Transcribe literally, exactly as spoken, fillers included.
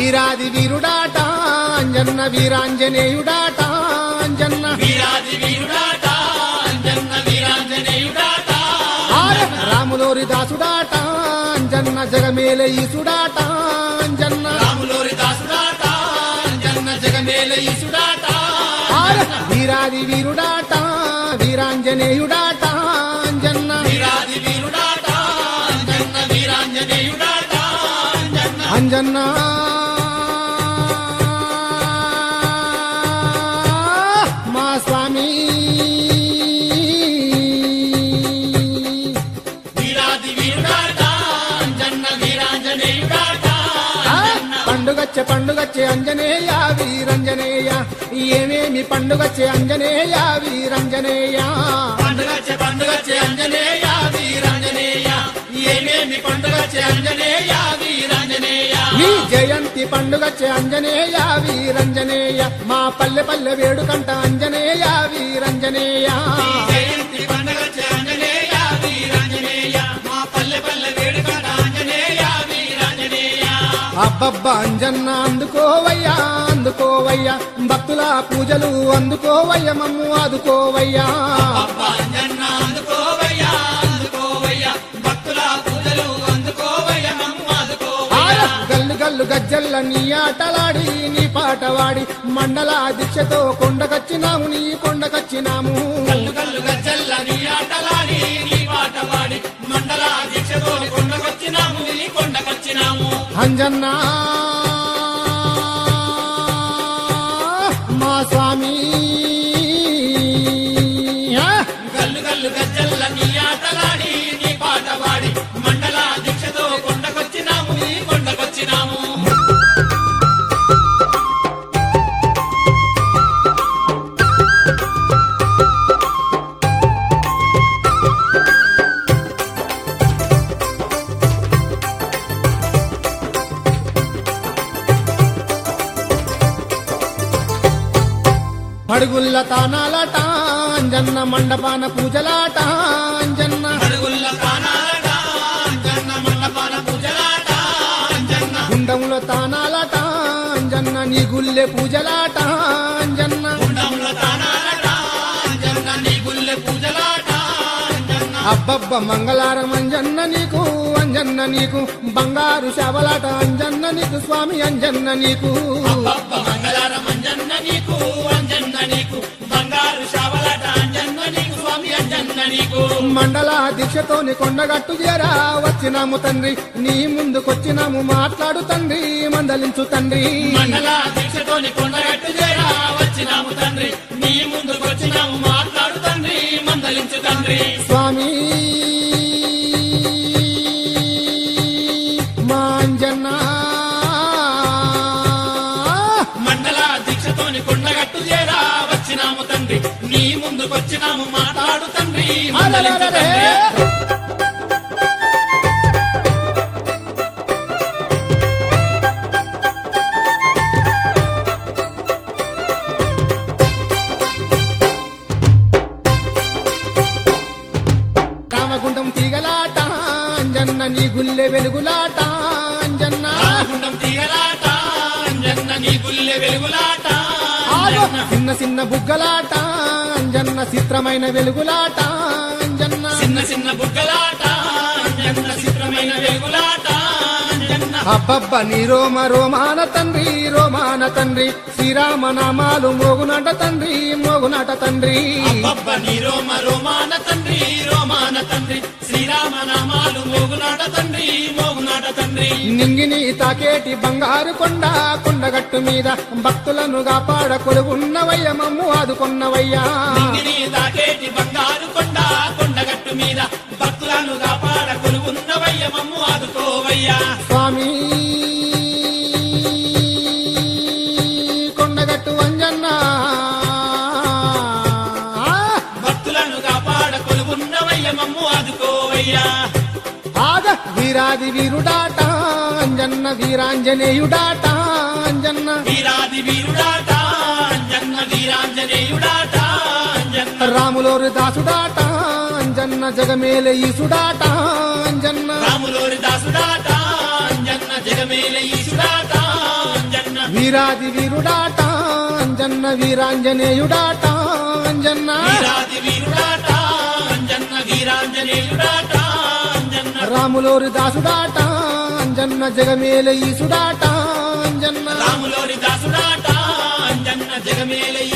వీరాది వీరుడాట అంజన్న వీరాంజనేయుడాట అంజన్న వీరాది వీరుడాట అంజన్న వీరాంజనేయుడాట రాములోరి దాసుడాట అంజన్న జగమేల ఈసుడాట అంజన్న రాములోరి దాసుడాట అంజన్న జగమేల ఈసుడాట వీరాది వీరుడాట వీరాంజనేయుడాట అంజన్న వీరాది వీరుడాట అంజన్న వీరాంజనేయుడాట అంజన్న మా స్వామి వీరాది వీరుడాట అంజన్న వీరాంజనేయుడాట పండుగచ్చే పండుగచ్చే అంజనేయ వీరంజనేయ ఏమేమి పండుగచ్చే అంజనేయ వీరంజనేయ పండుగచ్చే పండుగచ్చే అంజనేయ వీరాంజనేయ ఏమేమి పండుగచ్చే అంజనేయ వీరాంజనేయ నీ జయంతి పండుగచ్చే అంజనేయ వీరంజనేయ మా పల్లె పల్లె వేడుకంట అంజనేయ వీరంజనేయ జయంతి పండుగచ్చే అంజనేయ వీరాంజనేయ మా పల్లె పల్లె వేడుకంట అంజనేయ వీరాంజనేయ అబ్బబ్బా అంజన్న అందుకోవయ్యా అందుకోవయ్యా భక్తుల పూజలు అందుకోవయ్య మమ్ము ఆదుకోవయ్యా అబ్బా అంజన్న అందుకోవయ్యా అందుకోవయ్యా భక్తుల పూజలు అందుకోవయ్య మమ్ము ఆదుకోవయ్యా గల్లు గల్లు గజ్జల్ల నీ ఆటలాడి నీ పాటవాడి మండల దీక్షతో కొండకచ్చినాము నీ కొండకచ్చినాము గల్లు గల్లు గజ్జల్ల నీ ఆటలాడి నీ పాటవాడి మండల దీక్షతో కొండకొచ్చినాము నీ కొండకొచ్చినాము అంజన్న మా స్వామి గల్లు గల్లు గజ్జల్ల నీ ఆటలాడి నీ పాటవాడి మండల దీక్షతో కొండకొచ్చినాము నీ కొండకొచ్చినాము అడుగుల్ల తానాలట అంజన్న మండపాన పూజలాట అంజన్న అడుగుల్ల తానాలట అంజన్న మండపాన పూజలాట అంజన్న గుండంలో తానాలట అంజన్న నీ గుల్లె పూజలాట అంజన్న గుండంలో తానాలట అంజన్న నీ గుల్లె పూజలాట అంజన్న అబ్బబ్బ మంగళారం అంజన్న నీకు అంజన్న నీకు బంగారు శవలాట అంజన్న నీకు స్వామి అంజన్న నీకు అబ్బబ్బ మంగళారం అంజన్న నీకు అంజన్న నీకు బంగారు శావలాట అంజన్న నీకు స్వామి అంజన్న నీకు మండల దీక్షతోని కొండగట్టు చేరా వచ్చినాము తండ్రి నీ ముందుకొచ్చినాము మాట్లాడు తండ్రి మందలించు తండ్రి మండల దీక్షతోని కొండగట్టు చేరా వచ్చినాము తండ్రి నీ ముందుకొచ్చినాము మాట్లాడు తండ్రి మందలించు తండ్రి స్వామి మా అంజన్న మండల దీక్షతోని కొండగట్టు చేరా వచ్చినాము తండ్రి నీ ముందుకొచ్చినాము మాట్లాడు తండ్రి మందలించు తండ్రి రామగుండం తీగలాట అంజన్న నీ గుల్లె వెలుగులాట అంజన్న రామగుండం తీగలాట అంజన్న నీ గుల్లె వెలుగులాట ఆగో! చిన్న చిన్న బుగ్గలాట అంజన్న చిత్రమైన వెలుగులాట అంజన్న చిన్న చిన్న బుగ్గలాట అంజన్న చిత్రమైన వెలుగులాట అంజన్న అబ్బబ్బ నీ రోమ రోమాన తండ్రి రోమాన తండ్రి శ్రీరామ నామాలు మోగునట తండ్రి మోగునట తండ్రి అబ్బబ్బ నీ రోమ రోమాన తండ్రి రోమాన తండ్రి శ్రీరామ నామాలు మోగునాట తండ్రి మోగునాట తండ్రి నింగిని తాకేటి బంగారు కొండ కొండగట్టు మీద భక్తులను కాపాడ కొలువున్నవయ్య మమ్ము ఆదుకున్నవయ్యా నింగిని దాకేటి బంగారు కొండ కొండగట్టు మీద భక్తులను కాపాడ కొలువున్నవయ్య మమ్ము ఆదుకోవయ్యా స్వామి కొండగట్టు అంజన్న భక్తులను కాపాడ కొలువున్నవయ్య మమ్ము ఆదుకోవయ్యా ఆగ వీరాది వీరుడాట అంజన్న వీరాంజనేయుడాట అంజన్న వీరాది వీరుడాట అంజన్న వీరాంజనేయుడాట అంజన్న రాములోరి దాసుడాట అంజన్న జగమేల ఈసుడాట అంజన్న రాములోరి దాసుడాట అంజన్న జగమేల ఈశుడాట వీరాది వీరుడాట అంజన్న వీరాంజనేయుడాట అంజన్న వీరాది వీరుడాట అంజన్న వీరాంజనేయుడాట అంజన్న రాములోరి దాసుడాట అంజన్న జగమేల ఈసుడాట అంజన్న రాములోరి దాసుడాట అంజన్న జగమేల